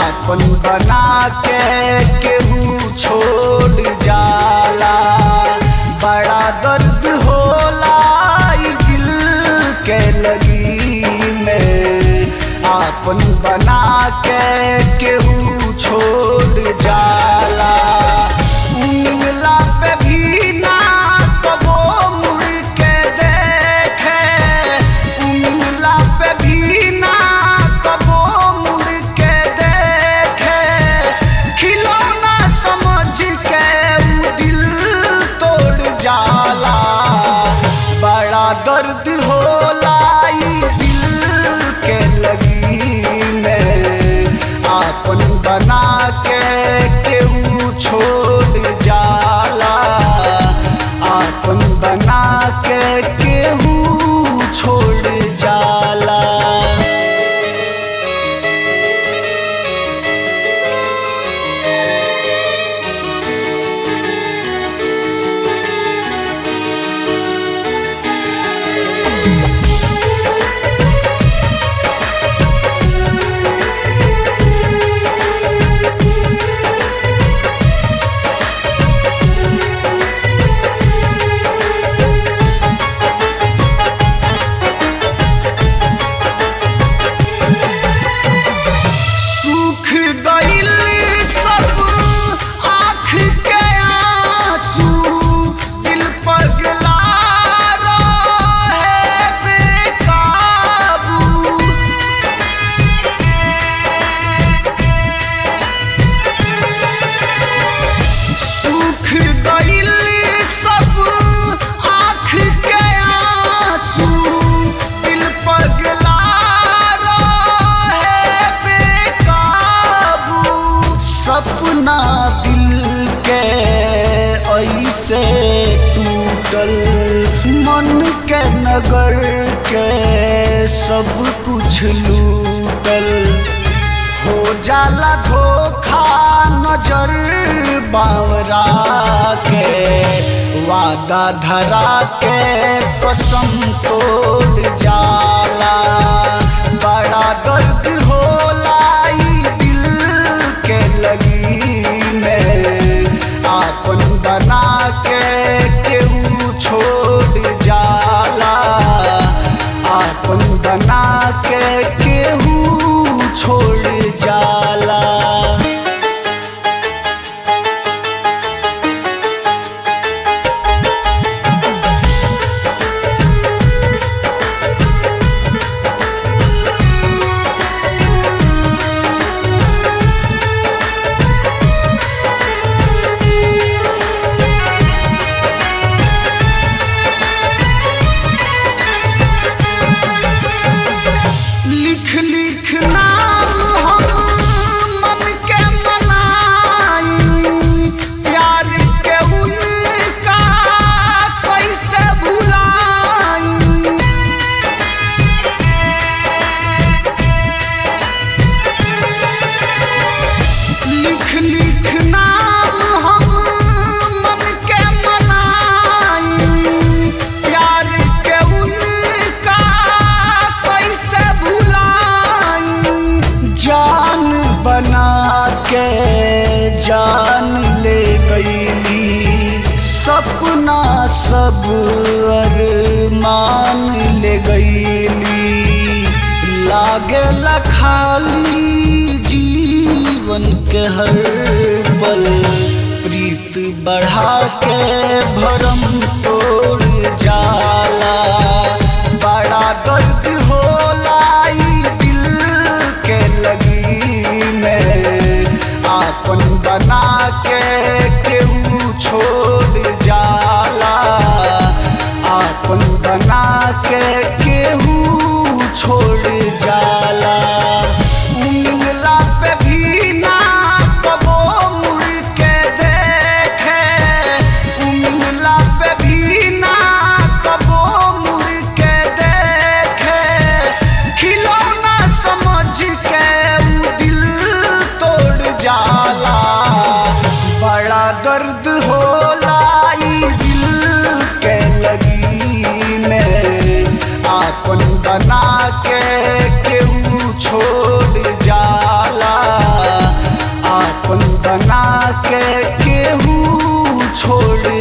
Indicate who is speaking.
Speaker 1: आपन बना के केहू छोड़ जाला। बड़ा दर्द होला ई दिल के लगी में, आपन बना के केहू छोड़ जाला। मिलला पे भी ना कबो मुड़ के देखे, मिलला पे भी ना कबो मुड़ के देखे, खिलौना समझ के उ दिल तोड़ जाला। बड़ा दर्द होला ई दिल के लगी में, आपन बना के केहू छोड़ जाला। आपन बना के केहू छोड़ जाला। सपना दिल के ऐसे टूटल, मन के नगर के सब कुछ लूटल। हो जाला धोखा नजर बावरा के, वादा धरा के कसम तोड़ जाला। बड़ा दर्द होला ई दिल के लगी में, आपन बना के केहू छोड़ जाला। आपन बना के केहू छोड़ जाला। लिख लिख नाम हम मन के मनाई, प्यार के उनका कैसे भुलाई। लिख लिख नाम हम मन के मनाई, प्यार के उनका कैसे जान बना के जान ले गईली, सपना सब अरमान ले गईली। लागेला खाली जीवन के हर पल, प्रीत बढ़ा के भरम तोड़ जाला। बड़ा दर्द होला ई दिल के लगी में, आपन बना के केहू छोड़ जाला। आपन बना के केहू छोड़ जाला। मिलला पे भी ना कबो मुड़ के देखे, मिलला पे भी ना कबो मुड़ के देखे, खिलौना समझ के उ दिल तोड़ जाला। बड़ा दर्द होला ई दिल के लगी में, आपन बना के केहू छोड़ जाला। के केहू छोड़